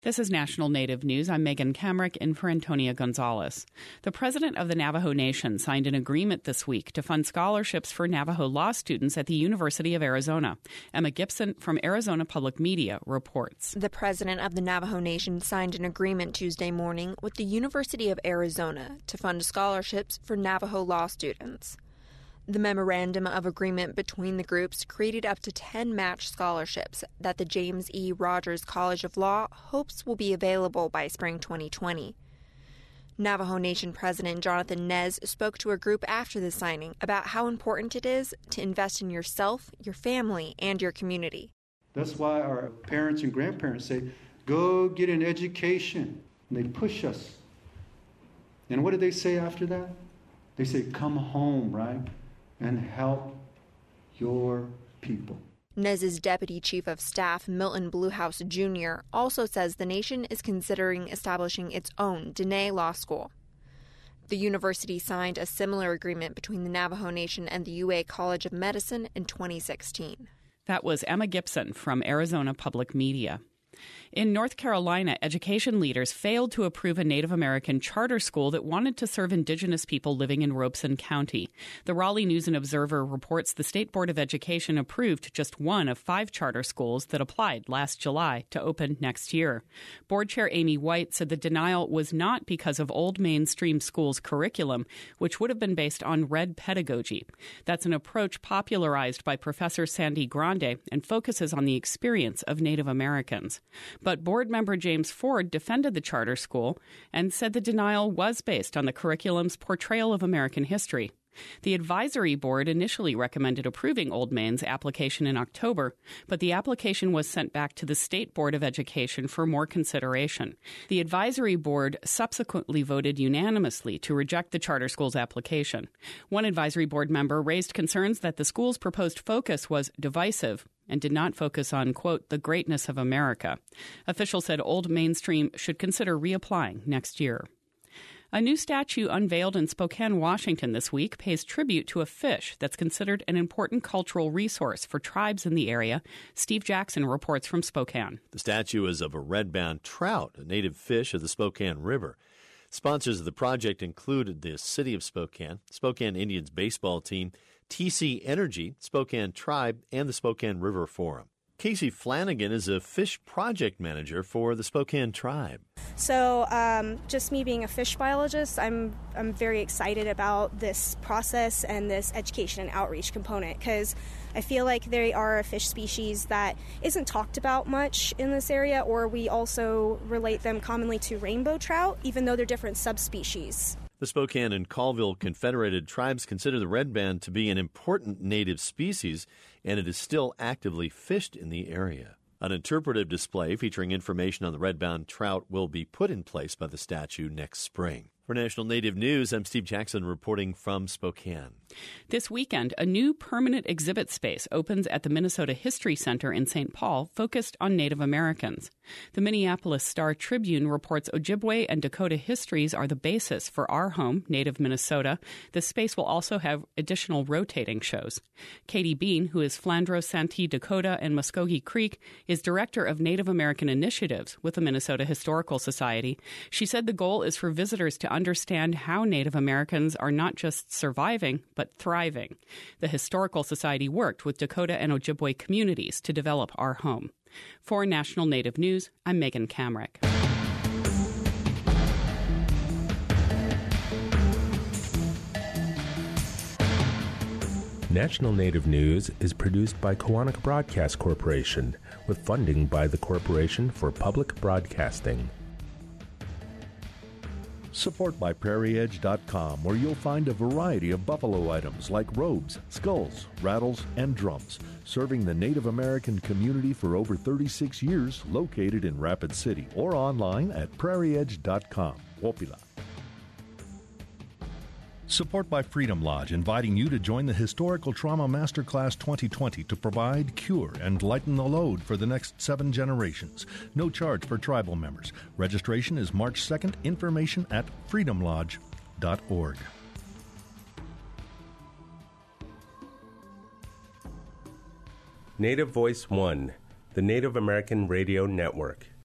This is National Native News. I'm Megan Kamrick in for Antonia Gonzalez. The president of the Navajo Nation signed an agreement this week to fund scholarships for Navajo law students at the University of Arizona. Emma Gibson from Arizona Public Media reports. The president of the Navajo Nation signed an agreement Tuesday morning with the University of Arizona to fund scholarships for Navajo law students. The memorandum of agreement between the groups created up to 10 match scholarships that the James E. Rogers College of Law hopes will be available by spring 2020. Navajo Nation President Jonathan Nez spoke to a group after the signing about how important it is to invest in yourself, your family, and your community. That's why our parents and grandparents say, go get an education. And they push us. And what do they say after that? They say, come home, right? And help your people. Nez's Deputy Chief of Staff, Milton Bluehouse Jr., also says the nation is considering establishing its own Diné Law School. The university signed a similar agreement between the Navajo Nation and the UA College of Medicine in 2016. That was Emma Gibson from Arizona Public Media. In North Carolina, education leaders failed to approve a Native American charter school that wanted to serve Indigenous people living in Robeson County. The Raleigh News and Observer reports the State Board of Education approved just one of 5 charter schools that applied last July to open next year. Board Chair Amy White said the denial was not because of Old Mainstream School's curriculum, which would have been based on red pedagogy. That's an approach popularized by Professor Sandy Grande and focuses on the experience of Native Americans. But board member James Ford defended the charter school and said the denial was based on the curriculum's portrayal of American history. The advisory board initially recommended approving Old Main's application in October, but the application was sent back to the State Board of Education for more consideration. The advisory board subsequently voted unanimously to reject the charter school's application. One advisory board member raised concerns that the school's proposed focus was divisive and did not focus on, quote, the greatness of America. Officials said Old Mainstream should consider reapplying next year. A new statue unveiled in Spokane, Washington this week pays tribute to a fish that's considered an important cultural resource for tribes in the area. Steve Jackson reports from Spokane. The statue is of a red-bound trout, a native fish of the Spokane River. Sponsors of the project included the City of Spokane, Spokane Indians baseball team, TC Energy, Spokane Tribe, and the Spokane River Forum. Casey Flanagan is a fish project manager for the Spokane Tribe. So just me being a fish biologist, I'm very excited about this process and this education and outreach component because I feel like they are a fish species that isn't talked about much in this area, or we also relate them commonly to rainbow trout, even though they're different subspecies. The Spokane and Colville Confederated Tribes consider the red band to be an important native species, and it is still actively fished in the area. An interpretive display featuring information on the red-bound trout will be put in place by the statue next spring. For National Native News, I'm Steve Jackson reporting from Spokane. This weekend, a new permanent exhibit space opens at the Minnesota History Center in St. Paul, focused on Native Americans. The Minneapolis Star-Tribune reports Ojibwe and Dakota histories are the basis for our home, Native Minnesota. The space will also have additional rotating shows. Katie Bean, who is Flandreau Santee Dakota and Muskogee Creek, is Director of Native American Initiatives with the Minnesota Historical Society. She said the goal is for visitors to understand how Native Americans are not just surviving, but thriving. The Historical Society worked with Dakota and Ojibwe communities to develop our home. For National Native News, I'm Megan Kamrick. National Native News is produced by Koahnic Broadcast Corporation with funding by the Corporation for Public Broadcasting. Support by PrairieEdge.com, where you'll find a variety of buffalo items like robes, skulls, rattles, and drums, serving the Native American community for over 36 years, located in Rapid City, or online at PrairieEdge.com. Wopila. Support by Freedom Lodge, inviting you to join the Historical Trauma Masterclass 2020 to provide, cure, and lighten the load for the next 7 generations. No charge for tribal members. Registration is March 2nd. Information at freedomlodge.org. Native Voice One, the Native American Radio Network.